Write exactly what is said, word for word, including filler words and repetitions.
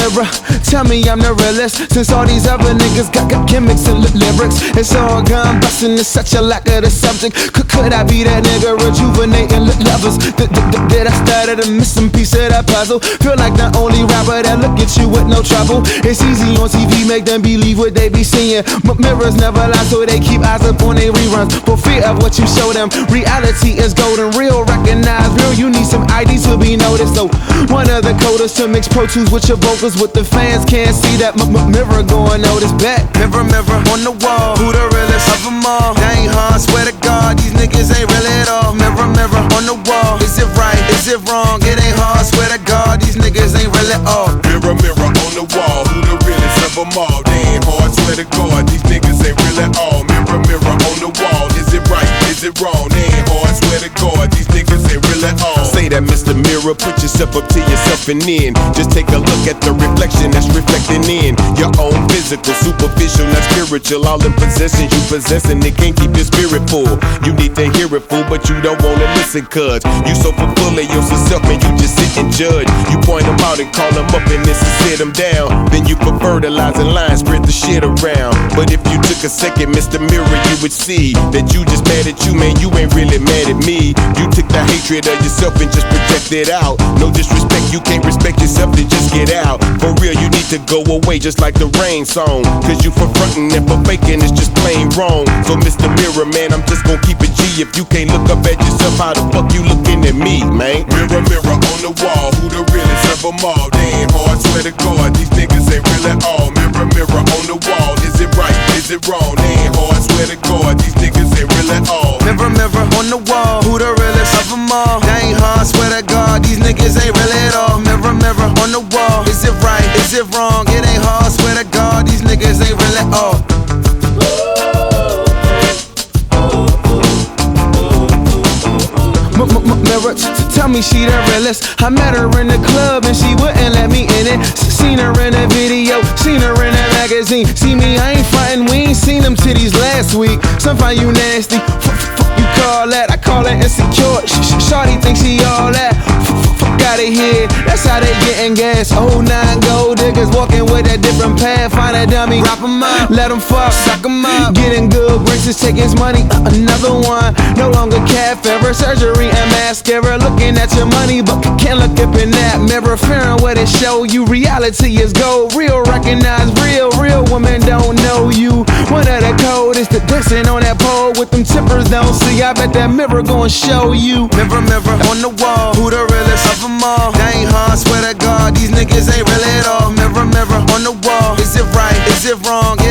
mirror, tell me I'm the realest. Since all these other niggas got, got gimmicks and li lyrics, it's all gun bustin', it's such a lack of the subject. Could, could I be that nigga rejuvenating li lovers? Did, did, did I start to miss some piece of that puzzle? Feel like the only rapper that look at you with no trouble. It's easy on T V, make them believe what they be seeing. But mirrors never lie, so they keep eyes up on their reruns. For fear of what you show them, reality is golden. Real recognize real, you need some I D to be noticed. So one of the coders to mix Pro Tools with your vocals, what the fans can't see, that m m mirror going notice. Bet mirror, mirror on the wall, who the realest of them all? They ain't hard, swear to God, these niggas ain't real at all. Mirror, mirror on the wall, is it right, is it wrong? It ain't hard, swear to God, these niggas ain't real at all. Mirror, mirror on the wall, who the realest of them all? They ain't hard, swear to God, these niggas ain't real at all. Mirror, mirror on the wall, is it right, is it wrong? They ain't hard, swear to God, these niggas ain't real at all. Say that, Mister Mirror, put yourself up to yourself and in. Just take a look at the reflection that's reflecting in your own physical, superficial, not spiritual. All in possession you possessing, it can't keep your spirit full. You need to hear it, fool, but you don't wanna listen, cuz you so full of yourself and you just sit and judge. You point them out and call them up and this is sit them down. Then you put fertilizing lines, spread the shit around. But if you took a second, Mister Mirror, you would see that you just mad at you, man, you ain't really mad at me. You took the hatred of yourself and just project it out. No disrespect, you can't respect yourself, then just get out. For real, you need to go away just like the rain song. Cause you for frontin' and for faking is just plain wrong. So Mister Mirror, man, I'm just gon' keep it G. If you can't look up at yourself, how the fuck you looking at me, man? Mirror, mirror on the wall, who the realest of them all? They ain't hard, swear to God, these niggas ain't real at all. Mirror, mirror on the wall, is it right, is it wrong? They ain't hard, swear to God, these niggas ain't real at all. Mirror, mirror on the wall, who the realest of them all? They ain't hard, swear to God, these niggas ain't real at all. Mirror, mirror on the wall, is it right, is it wrong? It ain't hard, swear to God, these niggas ain't real at all. Mirror, tell me she the realest. I met her in the club and she wouldn't let me in it. Seen her in a video, seen her in a magazine. See me, I ain't frontin', we ain't seen them titties last week. Some find you nasty, fuck you call that? I call that insecure. Shawty thinks she all that. Fuck outta here, that's how they gettin' gas. Oh nine gold diggers walking with a different path. Find a dummy, wrap 'em up, let 'em fuck, suck 'em up. Getting good braces, taking his money, uh, another one. No longer cat fever, surgery and mascara. Looking at your money, but can't look up in that mirror. Fearing what it show you, reality is gold. Real recognize real, real women don't know you. One of the coldest, the dancing on that pole with them tippers don't see. I bet that mirror gon' show you. Mirror, mirror on the wall, who the realest of them all? They ain't hard, swear to God, these niggas ain't real at all. Mirror, mirror on the wall, is it right, is it wrong?